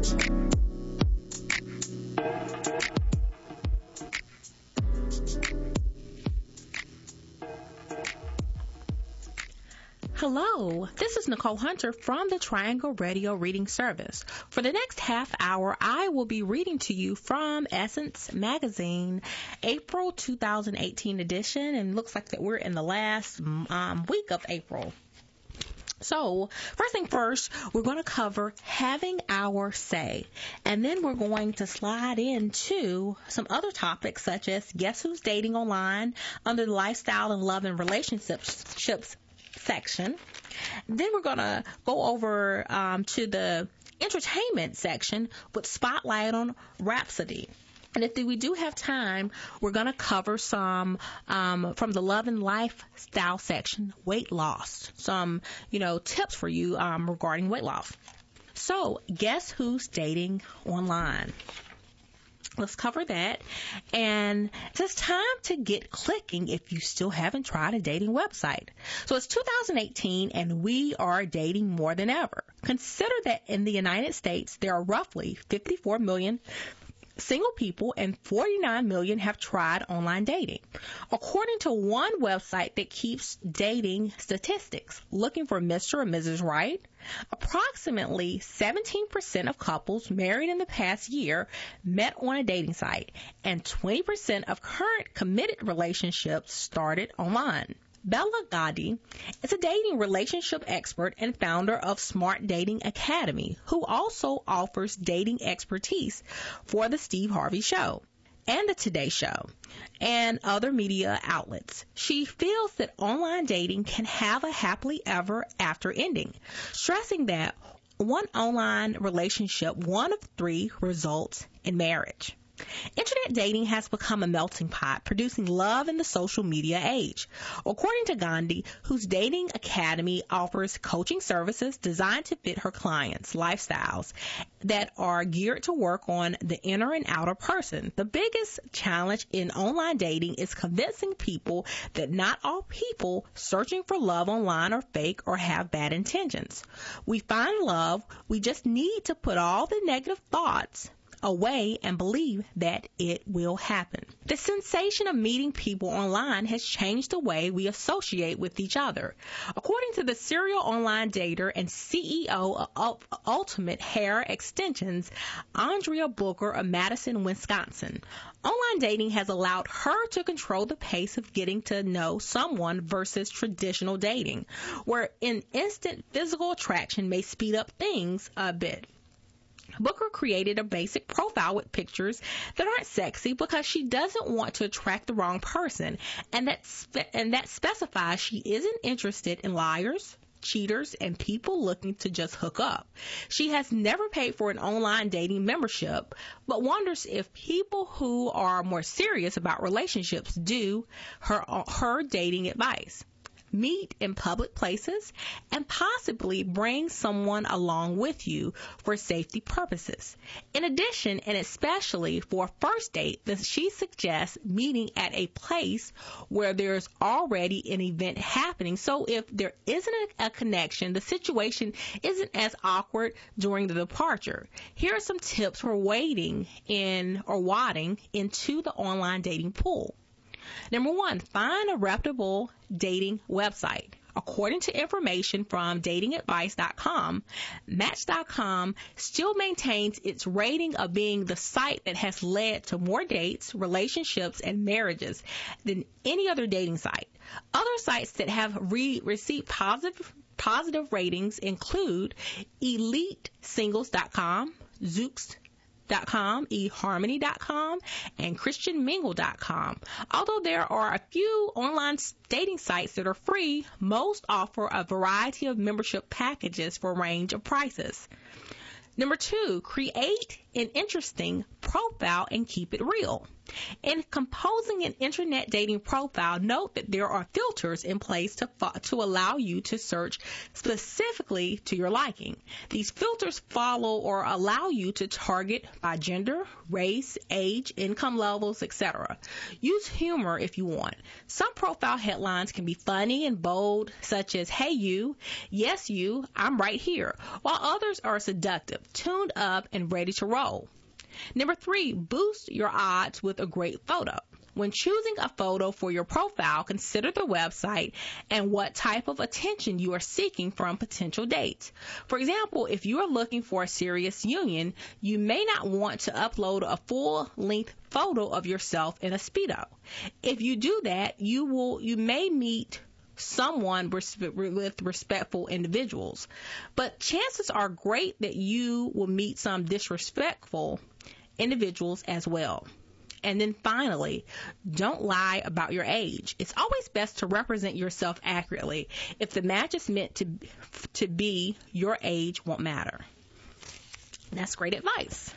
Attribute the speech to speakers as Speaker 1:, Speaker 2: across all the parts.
Speaker 1: Hello, this is Nicole Hunter from the Triangle Radio Reading Service. For the next half hour, I will be reading to you from Essence Magazine, April 2018 edition, and it looks like that we're in the last week of April. So, first thing first, we're going to cover having our say, and then we're going to slide into some other topics such as guess who's dating online under the lifestyle and love and relationships section. Then we're going to go over to the entertainment section with Spotlight on Rhapsody. And if we do have time, we're going to cover some from the love and lifestyle section, weight loss, some, tips for you regarding weight loss. So guess who's dating online? Let's cover that. And it's time to get clicking if you still haven't tried a dating website. So it's 2018 and we are dating more than ever. Consider that in the United States, there are roughly 54 million single people and 49 million have tried online dating. According to one website that keeps dating statistics, looking for Mr. or Mrs. Right, approximately 17% of couples married in the past year met on a dating site, and 20% of current committed relationships started online. Bella Gandhi is a dating relationship expert and founder of Smart Dating Academy, who also offers dating expertise for the Steve Harvey Show and the Today Show and other media outlets. She feels that online dating can have a happily ever after ending, stressing that one online relationship, 1 of 3 results in marriage. Internet dating has become a melting pot, producing love in the social media age. According to Gandhi, whose Dating Academy offers coaching services designed to fit her clients' lifestyles that are geared to work on the inner and outer person, the biggest challenge in online dating is convincing people that not all people searching for love online are fake or have bad intentions. We find love, we just need to put all the negative thoughts away and believe that it will happen. The sensation of meeting people online has changed the way we associate with each other. According to the serial online dater and CEO of Ultimate Hair Extensions, Andrea Booker of Madison, Wisconsin, online dating has allowed her to control the pace of getting to know someone versus traditional dating, where an instant physical attraction may speed up things a bit. Booker created a basic profile with pictures that aren't sexy because she doesn't want to attract the wrong person, and that specifies she isn't interested in liars, cheaters, and people looking to just hook up. She has never paid for an online dating membership, but wonders if people who are more serious about relationships do her dating advice. Meet in public places, and possibly bring someone along with you for safety purposes. In addition, and especially for a first date, she suggests meeting at a place where there's already an event happening. So if there isn't a connection, the situation isn't as awkward during the departure. Here are some tips for wading into the online dating pool. Number 1, find a reputable dating website. According to information from datingadvice.com, Match.com still maintains its rating of being the site that has led to more dates, relationships, and marriages than any other dating site. Other sites that have received positive ratings include EliteSingles.com, Zoox.com, eHarmony.com, and ChristianMingle.com. Although there are a few online dating sites that are free, most offer a variety of membership packages for a range of prices. Number 2, create an interesting profile and keep it real. In composing an internet dating profile, note that there are filters in place to allow you to search specifically to your liking. These filters follow or allow you to target by gender, race, age, income levels, etc. Use humor if you want. Some profile headlines can be funny and bold, such as, "Hey you, yes you, I'm right here," while others are seductive, tuned up, and ready to roll. Number 3, boost your odds with a great photo. When choosing a photo for your profile, consider the website and what type of attention you are seeking from potential dates. For example, if you are looking for a serious union, you may not want to upload a full-length photo of yourself in a Speedo. If you do that, you may meet someone with respectful individuals, but chances are great that you will meet some disrespectful individuals as well. And then finally, don't lie about your age. It's always best to represent yourself accurately. If the match is meant to be, your age won't matter. That's great advice.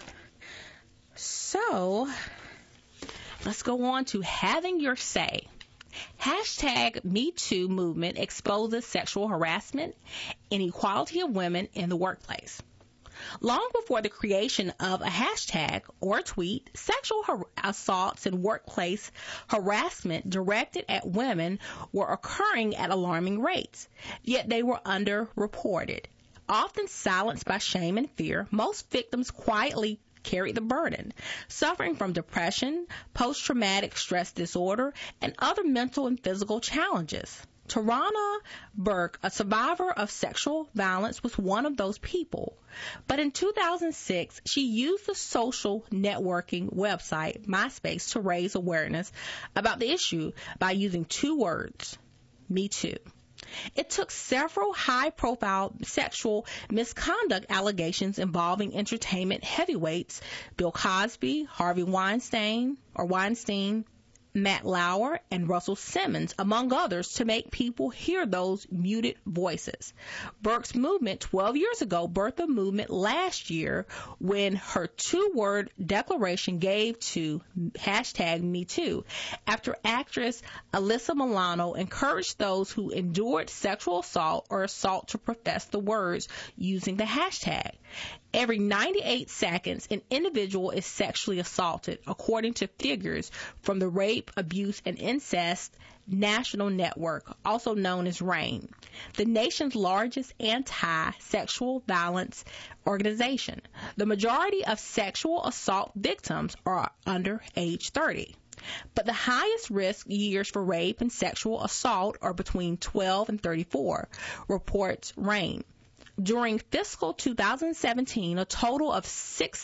Speaker 1: So let's go on to having your say. Hashtag #MeToo movement exposes sexual harassment and equality of women in the workplace. Long before the creation of a hashtag or a tweet, sexual assaults and workplace harassment directed at women were occurring at alarming rates, yet they were underreported. Often silenced by shame and fear, most victims quietly carried the burden, suffering from depression, post-traumatic stress disorder, and other mental and physical challenges. Tarana Burke, a survivor of sexual violence, was one of those people. But in 2006, she used the social networking website MySpace to raise awareness about the issue by using 2 words: Me Too. It took several high-profile sexual misconduct allegations involving entertainment heavyweights Bill Cosby, Harvey Weinstein, Matt Lauer, and Russell Simmons, among others, to make people hear those muted voices. Burke's movement 12 years ago birthed a movement last year when her 2-word declaration gave to hashtag #MeToo after actress Alyssa Milano encouraged those who endured sexual assault or assault to profess the words using the hashtag. Every 98 seconds, an individual is sexually assaulted, according to figures from the Rape, Abuse, and Incest National Network, also known as RAINN, the nation's largest anti-sexual violence organization. The majority of sexual assault victims are under age 30. But the highest risk years for rape and sexual assault are between 12 and 34, reports RAINN. During fiscal 2017, a total of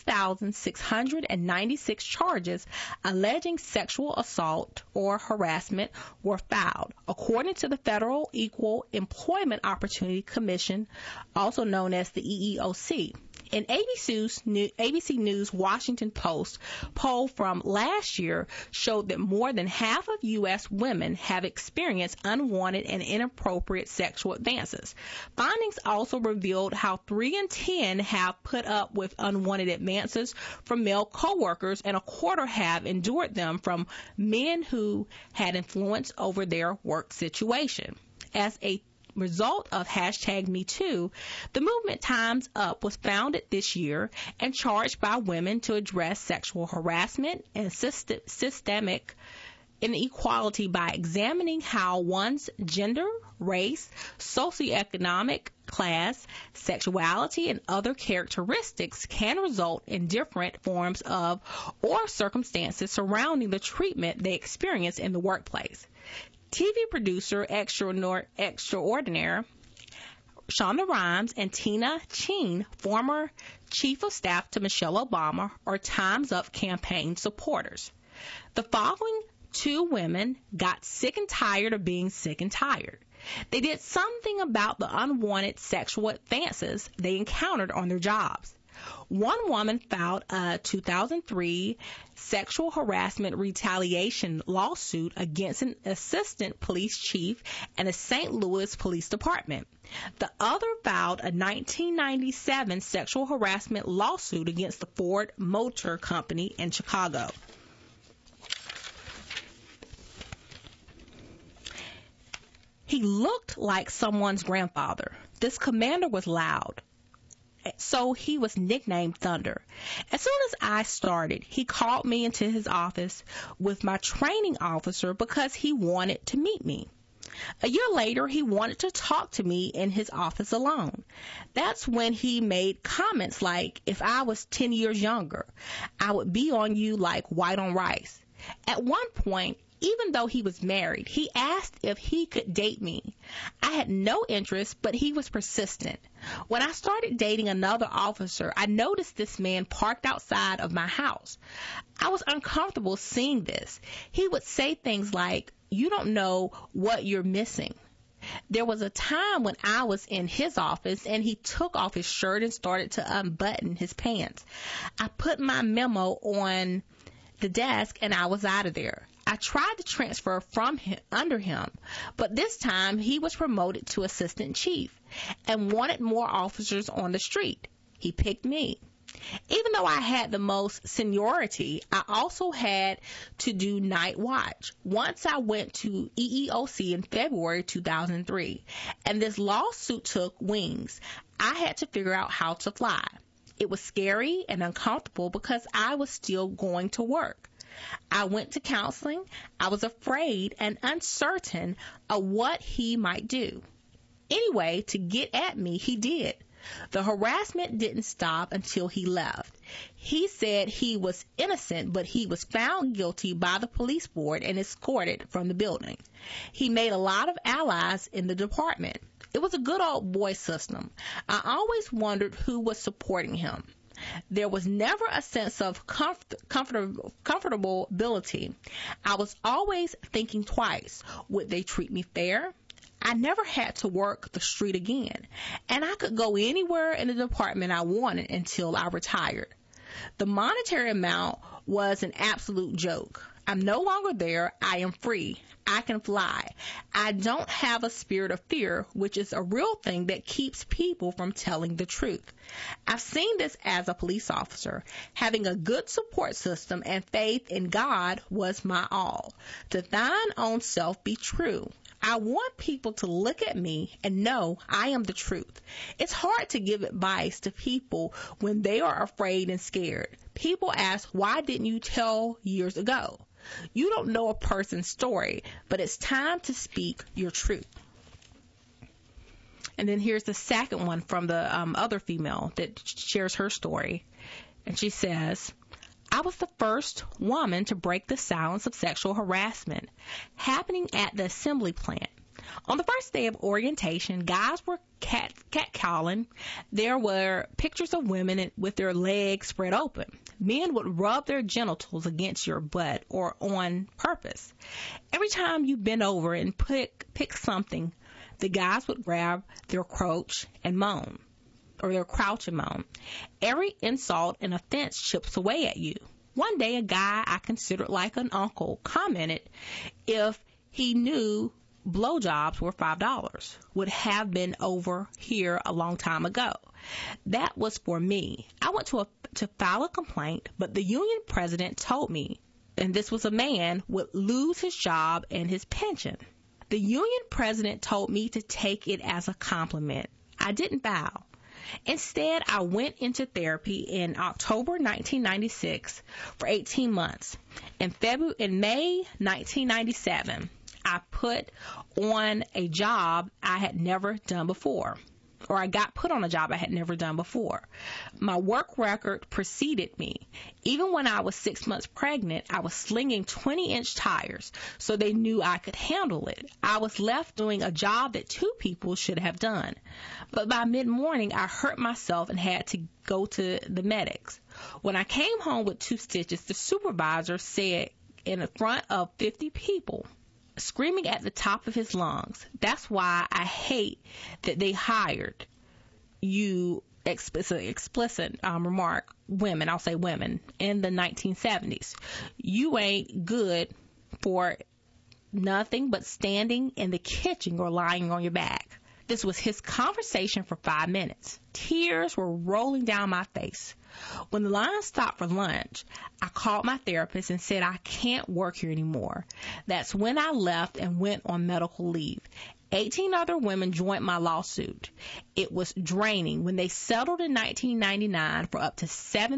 Speaker 1: 6,696 charges alleging sexual assault or harassment were filed, according to the Federal Equal Employment Opportunity Commission, also known as the EEOC. An ABC News Washington Post poll from last year showed that more than half of U.S. women have experienced unwanted and inappropriate sexual advances. Findings also revealed how 3 in 10 have put up with unwanted advances from male coworkers, and a quarter have endured them from men who had influence over their work situation. As a result of hashtag #MeToo, the movement Time's Up was founded this year and charged by women to address sexual harassment and systemic inequality by examining how one's gender, race, socioeconomic class, sexuality, and other characteristics can result in different forms of or circumstances surrounding the treatment they experience in the workplace. TV producer extraordinaire Shonda Rhimes and Tina Chene, former chief of staff to Michelle Obama, are Time's Up campaign supporters. The following 2 women got sick and tired of being sick and tired. They did something about the unwanted sexual advances they encountered on their jobs. One woman filed a 2003 sexual harassment retaliation lawsuit against an assistant police chief in a St. Louis police department. The other filed a 1997 sexual harassment lawsuit against the Ford Motor Company in Chicago. He looked like someone's grandfather. This commander was loud, so he was nicknamed Thunder. As soon as I started, he called me into his office with my training officer because he wanted to meet me. A year later, he wanted to talk to me in his office alone. That's when he made comments like, if I was 10 years younger, I would be on you like white on rice. At one point, even though he was married, he asked if he could date me. I had no interest, but he was persistent. When I started dating another officer, I noticed this man parked outside of my house. I was uncomfortable seeing this. He would say things like, "You don't know what you're missing." There was a time when I was in his office and he took off his shirt and started to unbutton his pants. I put my memo on the desk and I was out of there. I tried to transfer from him, under him, but this time he was promoted to assistant chief and wanted more officers on the street. He picked me. Even though I had the most seniority, I also had to do night watch. Once I went to EEOC in February 2003, and this lawsuit took wings. I had to figure out how to fly. It was scary and uncomfortable because I was still going to work. I went to counseling. I was afraid and uncertain of what he might do. Anyway, to get at me, he did. The harassment didn't stop until he left. He said he was innocent, but he was found guilty by the police board and escorted from the building. He made a lot of allies in the department. It was a good old boy system. I always wondered who was supporting him. There was never a sense of comfortability. I was always thinking twice. Would they treat me fair? I never had to work the street again, and I could go anywhere in the department I wanted until I retired. The monetary amount was an absolute joke. I'm no longer there. I am free. I can fly. I don't have a spirit of fear, which is a real thing that keeps people from telling the truth. I've seen this as a police officer. Having a good support system and faith in God was my all. To thine own self be true. I want people to look at me and know I am the truth. It's hard to give advice to people when they are afraid and scared. People ask, why didn't you tell years ago? You don't know a person's story, but it's time to speak your truth. And then here's the second one from the other female that shares her story. And she says, I was the first woman to break the silence of sexual harassment happening at the assembly plant. On the first day of orientation, guys were catcalling. There were pictures of women with their legs spread open. Men would rub their genitals against your butt or on purpose. Every time you bent over and pick something, the guys would grab their crotch and moan, or their crouch and moan. Every insult and offense chips away at you. One day, a guy I considered like an uncle commented if he knew blowjobs were $5, would have been over here a long time ago. That was for me. I went to file a complaint, but the union president told me, and this was a man, would lose his job and his pension. The union president told me to take it as a compliment. I didn't file. Instead, I went into therapy in October 1996 for 18 months. In May 1997, I put on a job I had never done before, or I got put on a job I had never done before. My work record preceded me. Even when I was 6 months pregnant, I was slinging 20-inch tires, so they knew I could handle it. I was left doing a job that two people should have done. But by mid-morning, I hurt myself and had to go to the medics. When I came home with 2 stitches, the supervisor said in front of 50 people, screaming at the top of his lungs, "That's why I hate that they hired you explicit remark, women, I'll say women, in the 1970s. You ain't good for nothing but standing in the kitchen or lying on your back. This was his conversation for 5 minutes. Tears were rolling down my face. When the line stopped for lunch, I called my therapist and said I can't work here anymore. That's when I left and went on medical leave. 18 other women joined my lawsuit. It was draining. When they settled in 1999 for up to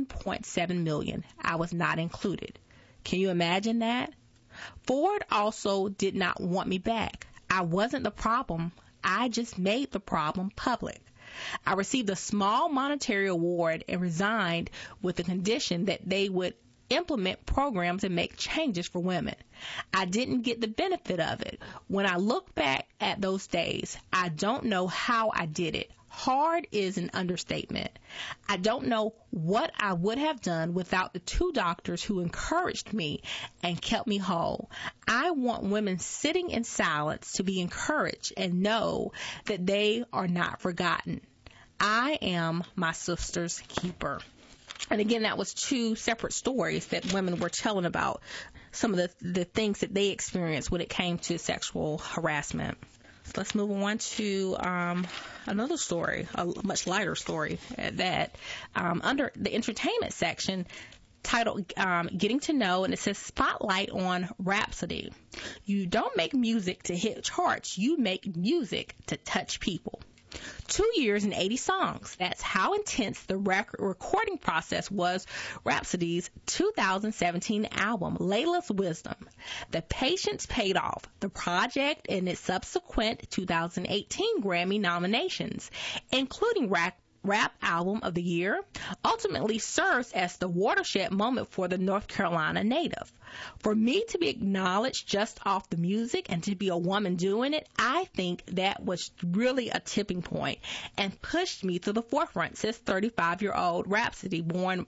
Speaker 1: $7.7 million, I was not included. Can you imagine that? Ford also did not want me back. I wasn't the problem. I just made the problem public. I received a small monetary award and resigned with the condition that they would implement programs and make changes for women. I didn't get the benefit of it. When I look back at those days, I don't know how I did it. Hard is an understatement. I don't know what I would have done without the 2 doctors who encouraged me and kept me whole. I want women sitting in silence to be encouraged and know that they are not forgotten. I am my sister's keeper. And again, that was 2 separate stories that women were telling about some of the things that they experienced when it came to sexual harassment. Let's move on to another story, a much lighter story at that. Under the entertainment section, titled Getting to Know, and it says Spotlight on Rhapsody. You don't make music to hit charts. You make music to touch people. 2 years and 80 songs. That's how intense the recording process was. Rhapsody's 2017 album, Layla's Wisdom. The patience paid off. The project and its subsequent 2018 Grammy nominations, including Rap Album of the Year, ultimately serves as the watershed moment for the North Carolina native. For me to be acknowledged just off the music and to be a woman doing it, I think that was really a tipping point and pushed me to the forefront, says 35-year-old Rhapsody born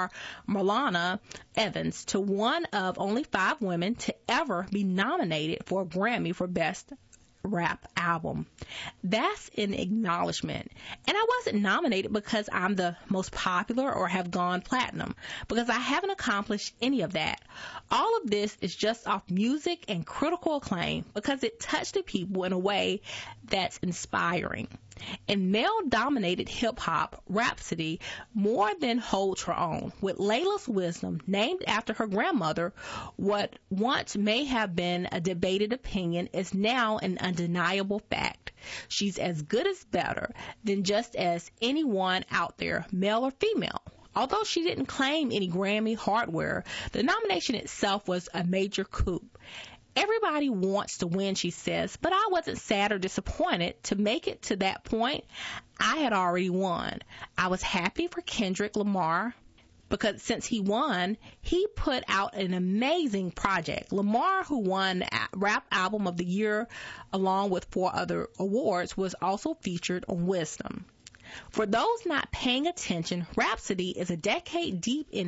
Speaker 1: Marlana Evans, to one of only 5 women to ever be nominated for a Grammy for Best Rap Album. That's an acknowledgement. And I wasn't nominated because I'm the most popular or have gone platinum, because I haven't accomplished any of that. All of this is just off music and critical acclaim because it touched the people in a way that's inspiring. In male-dominated hip-hop, Rhapsody more than holds her own. With Layla's Wisdom, named after her grandmother, what once may have been a debated opinion is now an undeniable fact. She's as good as better than just as anyone out there, male or female. Although she didn't claim any Grammy hardware, the nomination itself was a major coup. Everybody wants to win, she says, but I wasn't sad or disappointed. To make it to that point, I had already won. I was happy for Kendrick Lamar because since he won, he put out an amazing project. Lamar, who won Rap Album of the Year along with 4 other awards, was also featured on Wisdom. For those not paying attention, Rhapsody is a decade deep in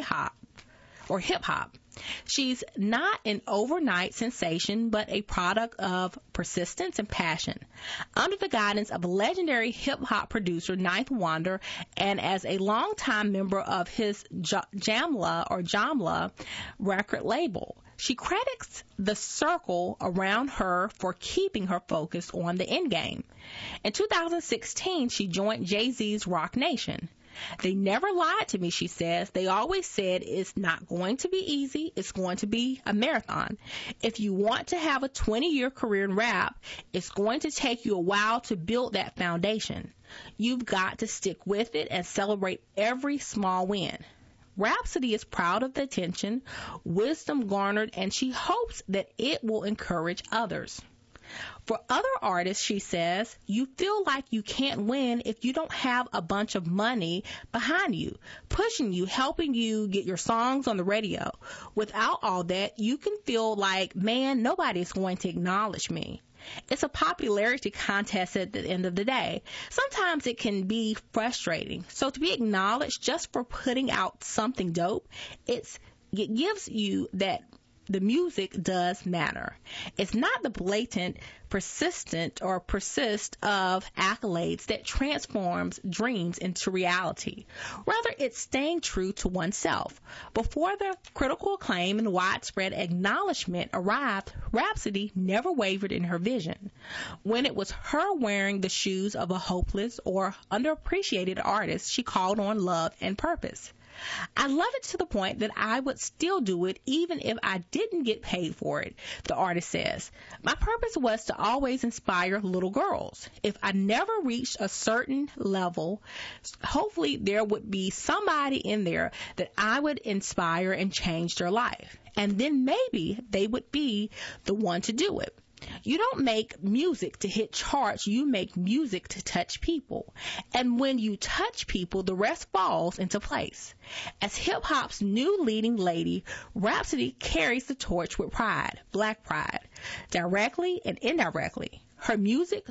Speaker 1: hip-hop. She's not an overnight sensation, but a product of persistence and passion. Under the guidance of a legendary hip-hop producer, Ninth Wonder, and as a longtime member of his Jamla record label, she credits the circle around her for keeping her focus on the end game. In 2016, she joined Jay-Z's Roc Nation. They never lied to me, she says. They always said it's not going to be easy. It's going to be a marathon. If you want to have a 20-year career in rap, it's going to take you a while to build that foundation. You've got to stick with it and celebrate every small win. Rhapsody is proud of the attention Wisdom garnered, and she hopes that it will encourage others. For other artists, she says, you feel like you can't win if you don't have a bunch of money behind you, pushing you, helping you get your songs on the radio. Without all that, you can feel like, man, nobody's going to acknowledge me. It's a popularity contest at the end of the day. Sometimes it can be frustrating. So to be acknowledged just for putting out something dope, it gives you that the music does matter. It's not the blatant, persist of accolades that transforms dreams into reality. Rather, it's staying true to oneself. Before the critical acclaim and widespread acknowledgement arrived, Rhapsody never wavered in her vision. When it was her wearing the shoes of a hopeless or underappreciated artist, she called on love and purpose. I love it to the point that I would still do it even if I didn't get paid for it, the artist says. My purpose was to always inspire little girls. If I never reached a certain level, hopefully there would be somebody in there that I would inspire and change their life. And then maybe they would be the one to do it. You don't make music to hit charts. You make music to touch people. And when you touch people, the rest falls into place. As hip-hop's new leading lady, Rhapsody carries the torch with pride, black pride, directly and indirectly. Her music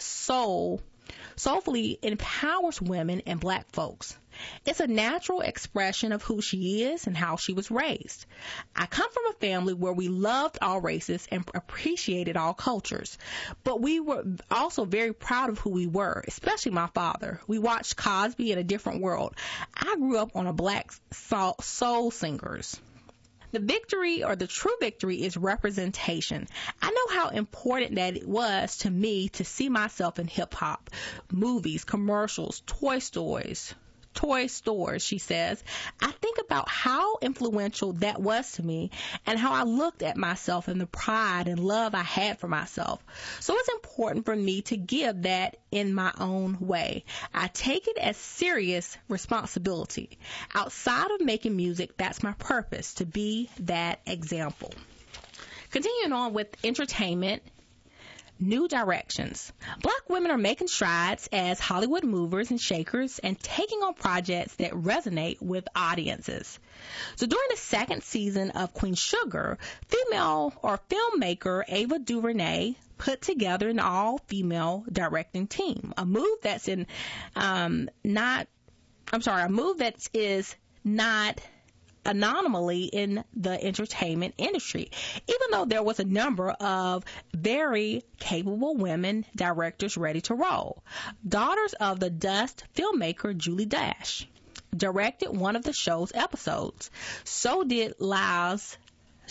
Speaker 1: soulfully empowers women and black folks. It's a natural expression of who she is and how she was raised. I come from a family where we loved all races and appreciated all cultures, but we were also very proud of who we were, especially my father. We watched Cosby in a different world. I grew up on a black soul singers. The victory, or the true victory, is representation. I know how important that it was to me to see myself in hip-hop, movies, commercials, toy stores, she says. I think about how influential that was to me and how I looked at myself and the pride and love I had for myself. So it's important for me to give that in my own way. I take it as serious responsibility. Outside of making music, that's my purpose, to be that example. Continuing on with entertainment, new directions. Black women are making strides as Hollywood movers and shakers and taking on projects that resonate with audiences. So during the second season of Queen Sugar, filmmaker Ava DuVernay put together an all-female directing team. A move that is not anomaly in the entertainment industry, even though there was a number of very capable women directors ready to roll. Daughters of the Dust filmmaker Julie Dash directed one of the show's episodes. So did Liz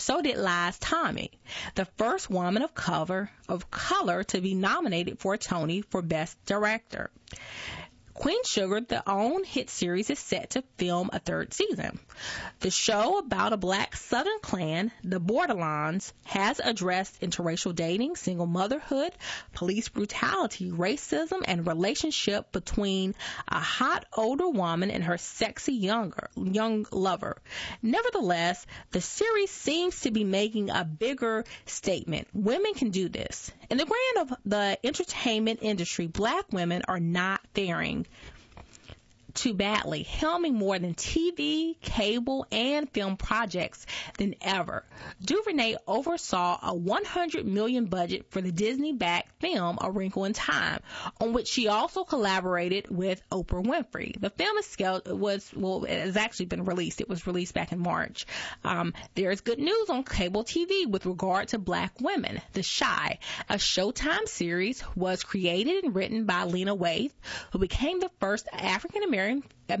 Speaker 1: Tommy, the first woman of color to be nominated for a Tony for Best Director. Queen Sugar, the OWN hit series, is set to film a third season. The show about a black Southern clan, the Bordelons, has addressed interracial dating, single motherhood, police brutality, racism, and relationship between a hot older woman and her sexy young lover. Nevertheless, the series seems to be making a bigger statement. Women can do this. In the grand of the entertainment industry, black women are not faring too badly, helming more than TV, cable, and film projects than ever. DuVernay oversaw a $100 million budget for the Disney-backed film A Wrinkle in Time, on which she also collaborated with Oprah Winfrey. The film it has actually been released. It was released back in March. There is good news on cable TV with regard to black women. The Chi, a Showtime series, was created and written by Lena Waithe, who became the first African-American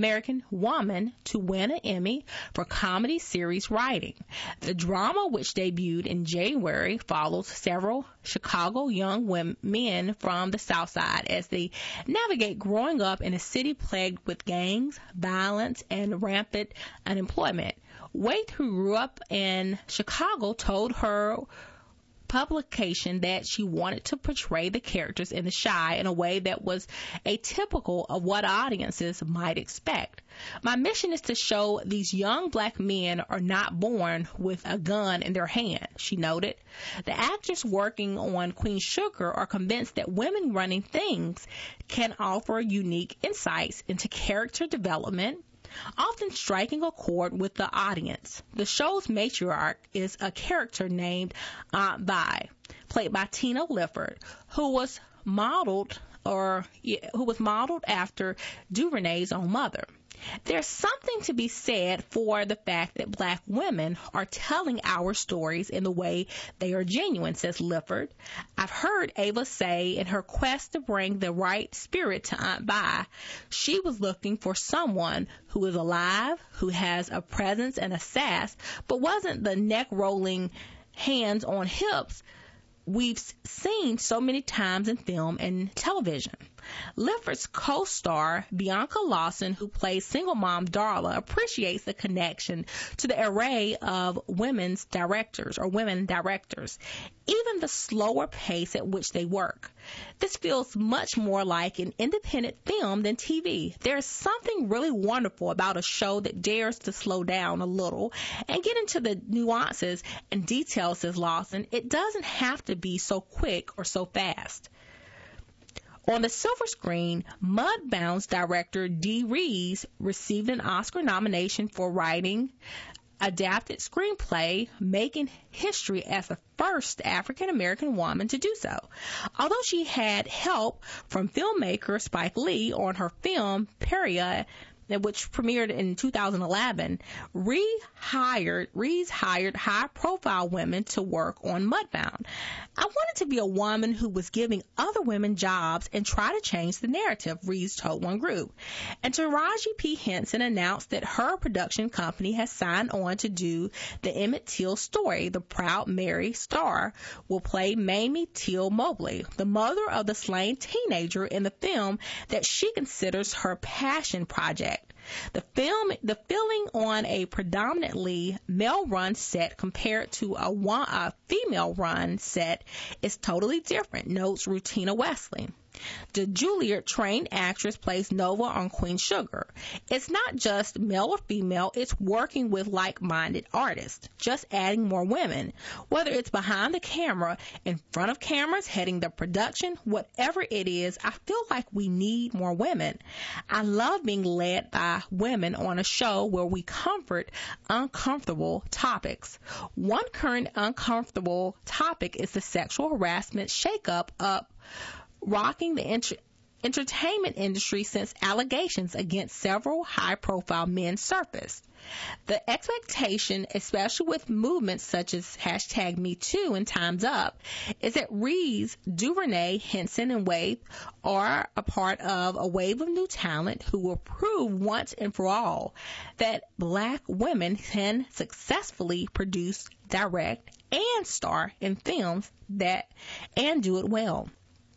Speaker 1: woman to win an Emmy for comedy series writing. The drama, which debuted in January, follows several Chicago young men from the South Side as they navigate growing up in a city plagued with gangs, violence, and rampant unemployment. Waithe, who grew up in Chicago, told her publication that she wanted to portray the characters in The Chi in a way that was atypical of what audiences might expect. My mission is to show these young black men are not born with a gun in their hand, she noted. The actors working on Queen Sugar are convinced that women running things can offer unique insights into character development, often striking a chord with the audience. The show's matriarch is a character named Aunt Vi, played by Tina Lifford, who was modeled after DuVernay's own mother. There's something to be said for the fact that black women are telling our stories in the way they are genuine, says Lifford. I've heard Ava say in her quest to bring the right spirit to Aunt Vi, she was looking for someone who is alive, who has a presence and a sass, but wasn't the neck-rolling hands on hips we've seen so many times in film and television. Lifford's co-star, Bianca Lawson, who plays single mom Darla, appreciates the connection to the array of women directors, even the slower pace at which they work. This feels much more like an independent film than TV. There's something really wonderful about a show that dares to slow down a little and get into the nuances and details, says Lawson. It doesn't have to be so quick or so fast. On the silver screen, Mudbound's director Dee Rees received an Oscar nomination for writing adapted screenplay, making history as the first African-American woman to do so. Although she had help from filmmaker Spike Lee on her film Pariah, which premiered in 2011, Rees hired high-profile women to work on Mudbound. I wanted to be a woman who was giving other women jobs and try to change the narrative, Rees told one group. And Taraji P. Henson announced that her production company has signed on to do the Emmett Till story. The Proud Mary star will play Mamie Till Mobley, the mother of the slain teenager in the film that she considers her passion project. The feeling on a predominantly male-run set compared to a female-run set is totally different, notes Rutina Wesley. The Juilliard-trained actress plays Nova on Queen Sugar. It's not just male or female, it's working with like-minded artists, just adding more women. Whether it's behind the camera, in front of cameras, heading the production, whatever it is, I feel like we need more women. I love being led by women on a show where we comfort uncomfortable topics. One current uncomfortable topic is the sexual harassment shake-up rocking the entertainment industry since allegations against several high-profile men surfaced. The expectation, especially with movements such as #MeToo and Time's Up, is that Rees, DuVernay, Henson, and Waithe are a part of a wave of new talent who will prove once and for all that black women can successfully produce, direct, and star in films and do it well.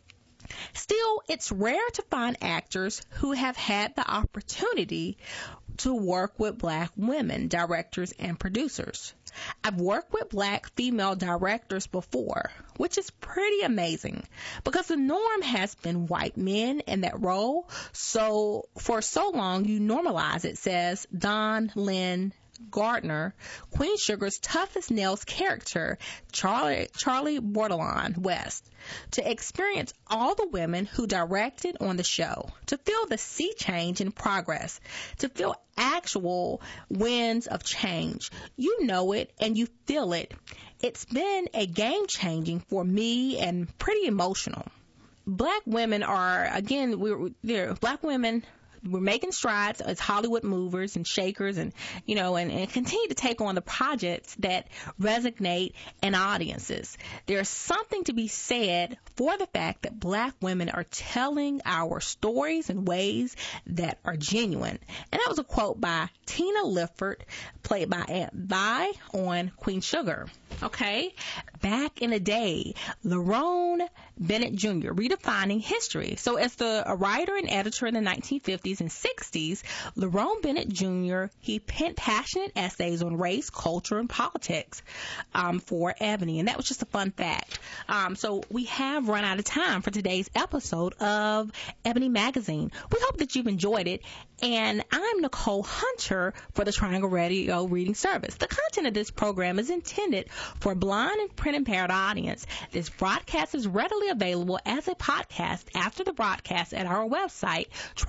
Speaker 1: Still, it's rare to find actors who have had the opportunity to work with black women directors and producers. I've worked with black female directors before, which is pretty amazing because the norm has been white men in that role. So for so long, you normalize it, says Don Lynn Gardner, Queen Sugar's toughest nails character, Charlie Bordelon West, to experience all the women who directed on the show, to feel the sea change in progress, to feel actual winds of change. You know it and you feel it. It's been a game changing for me and pretty emotional. Black women are, again, black women. We're making strides as Hollywood movers and shakers and continue to take on the projects that resonate in audiences. There's something to be said for the fact that black women are telling our stories in ways that are genuine. And that was a quote by Tina Lifford, played by Aunt Vi on Queen Sugar. Okay, back in the day, Lerone Bennett Jr. redefining history. So as a writer and editor in the 1950s and 60s, Lerone Bennett Jr., he penned passionate essays on race, culture, and politics for Ebony. And that was just a fun fact. So we have run out of time for today's episode of Ebony Magazine. We hope that you've enjoyed it. And I'm Nicole Hunter for the Triangle Radio Reading Service. The content of this program is intended for a blind and print-impaired audience. This broadcast is readily available as a podcast after the broadcast at our website,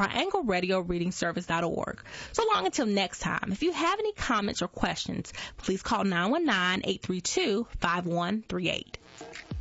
Speaker 1: triangleradioreadingservice.org. So long until next time. If you have any comments or questions, please call 919-832-5138.